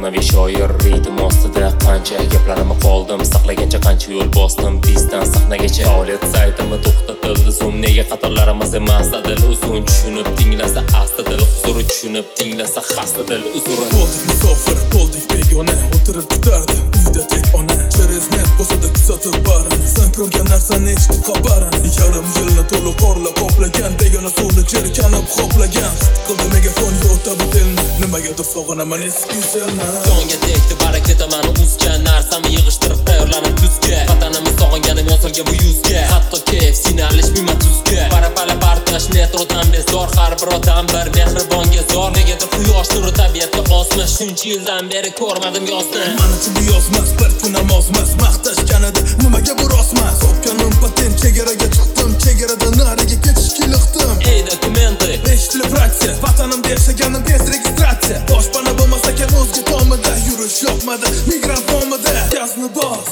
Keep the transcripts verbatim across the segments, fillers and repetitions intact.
Zamonaviy shoir ritm ostida qancha gaplarimni qoldim saqlagancha qancha yo'l bosdim bizdan sahnagacha faoliyat saytimi to'xtatildi zoom nega qatorlarimiz emas dil uzun tushunib tinglasa asta dil huzuri tushunib tinglasa xasta dil uzuri bo'ldik musofir bo'ldik begona o'tirib kutardi uyda tek ona cheresnet bo'lsa-da kuzatib barini sen ko'rgan narsani eshitib xabarini yarim yilni to'liq qorlab qoplagan begona suvni cherkanib xoplagan qildi megafon yo'ta bu dilni nimagadir sog'inaman eski selni jonga tegdi baraketaman uzgan narsamni yig'ishtirib tayyorlanib tuzga vatanimiz sog'inganim yozilgan bu yuzga hatto keyf sinalish mima tuzga parapala partash metrodan bezor har bir odam bir mehribonga zor negadir quyosh nuri tabiatga osma shuncha yildan beri ko'rmadim yozni mana shu yozmas bir kun namozmas maqtashganida nimaga bu rostmas topganim patent chegaraga chiqdim chegaradan nariga ketishga liqdim ey dokumenti eshitili fraksiya vatanimda yashaganim tez registratsiya boshpana bo'lmas ekan o'zga tomida yurish yoqmadi migrant nomida gazni bos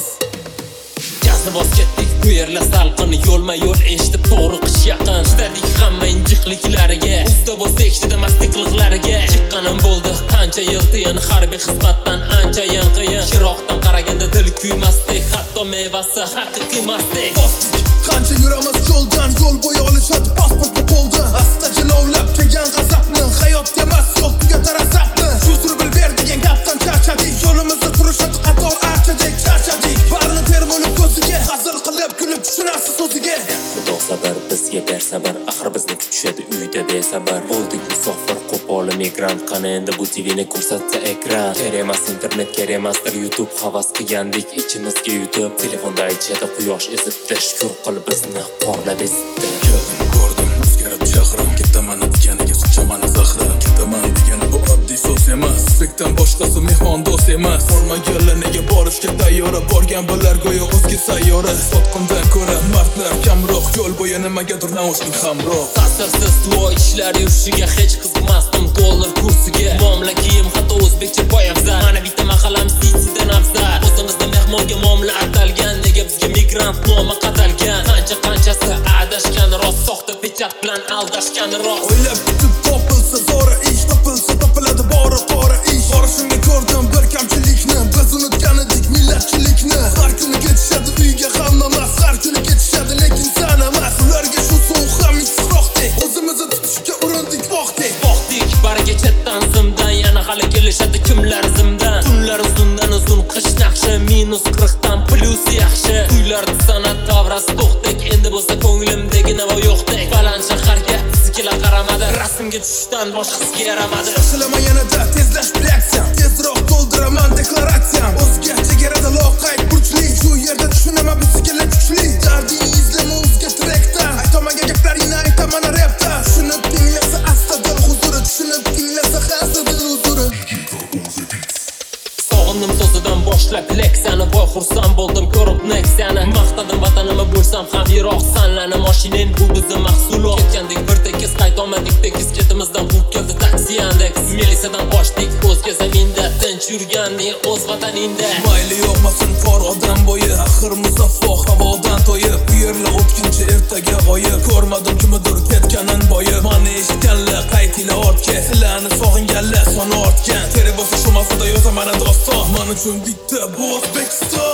gazni bos ketdik bu yerlar salqin yo'lma yo'l eshitib to'g'ri qish yaqin chidadik hamma injiqliklariga usta bo'lsak chidamasdik qiliqlariga chiqqanim bo'ldi qancha yil tiyin harbiy xizmatdan anchayin qiyin chiroqdan qaraganda dil kuymasdek hatto mevasi haqiqiy masdek qancha yuramiz yo'ldan yo'l bo'yi olishadi pasportni qo'ldan asta jilovlab kelgan g'azabni hayotga emas yo'q tugatar azabni shu sur bil ber degan gapdan charchadik yo'limizda turishadi qator archadek charchadik barini ter bo'lib ko'ziga hazil qilib kulib tushunasiz o'ziga xudo sabr bizga ber sabr axir bizni kutishadi uyda besabr bo'ldik musofir qo'pol migrant qani endi bu tvni ko'rsatsa ekran kerak emas internet kerak emasdir youtube havas qilgandik ichimizga yutib telefonda aytishadi quyosh ezibdi shukur qil bizni qorlab ezibdi keldim ko'rdim o'zgarib shahrim ketaman deganiga sochaman zahrim ketaman degani bu oddiy so'z emas spekdan boshqasi mehmon do'st emas bormaganlar nega borishga tayyora borgan bular go'yo o'zga sayyora sotqindan ko'ra mardlar kamroq yo'l bo'yi nimagadir naushnik hamroh ta'sirsiz voy ishlar yurishiga hech qiziqmasdim dollar kursiga muomala kiyim hatto o'zbekcha poyafzal mana bitta mahallam sitsidan afzal o'zimizda mehmonga muomala atalgan nega bizga migrant nomi qatalgan qancha qanchasi adashgan rost soxta pechat bilan aldashgan rost o'ylab kutib topilsa zora ish topilsa topiladi bori qora ish borishimga ko'rdim bir kamchilikni biz unutgan edik millatchilikni har kuni ketishadi uyga hamma emas har kuni ketishadi lekin san emas ularga shu sovuq ham issiqroqdek o'zimizni tutishga urindik voqdek Boqdik baraka chetdan zimdan yana hali kelishadi kimlar zimdan tunlar uzundan uzun qish naqshi minus qirqdan plyus yaxshi uylarda san'at davrasi to'xtak endi bo'lsa ko'nglimdagi navo yo'qdek baland shaharga sizkilar qaramadi rasmga tushishdan boshqasiga yaramadi Silama yanada tezlash reaksiyam tezroq to'ldiraman deklaratsiyam o'zga chegarada loqayd burchli shu yerda tushunaman bizga kuchli darding izlama o'zga trekdan aytolmagan gaplaringni aytaman rapdan tushunib tinglasa asta dil huzuri tushunib tinglasa xasta dil huzuri sog'indim so'zidan boshlab leksiyani voy xursand bo'ldim ko'rib neksiyani maqtadim vatanimni bo'lsam ham yiroq sanlani mashinen bu bizni mahsulot ketgandik bir tekis qaytolmadik tekis ketimizdan quvib keldi taksi yandeks milisadan qochdik o'zga zaminda tinch yurganding o'z vataningda mayli yo'qmasin for odam bo'yi axir musaffo havodan to'yib bu yerlar o'tkinchi ertaga g'oyib ko'rmadim kimidir ketganin boyi mana eshitganlar qaytinglar ortga sizlarni sog'inganlar soni ortgan kerak bo'lsa shu mavzuda yozaman doston men uchun bitta bu O'zbekiston